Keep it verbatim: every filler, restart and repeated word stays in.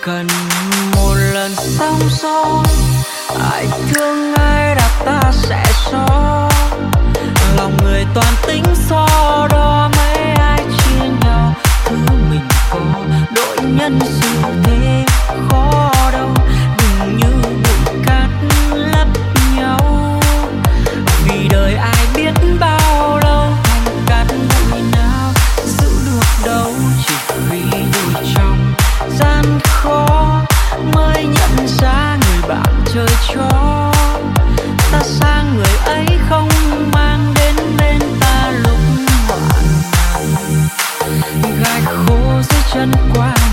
cần một lần sóng gió, ai thương ai đặt ta sẽ xóa. Lòng người toàn tính so đo, mấy ai chia nhau thứ mình có. Đội nhân sự thế khó đâu, đừng như bụi cát lấp nhau. Vì đời ai biết bao lâu, thành cát bụi nào giữ được đâu. Chỉ vì đôi trong gian khó mới nhận ra người bạn chơi chó. Ta sang người ấy không mang đến bên ta lúc hoạn nạn. Gai khô dưới chân qua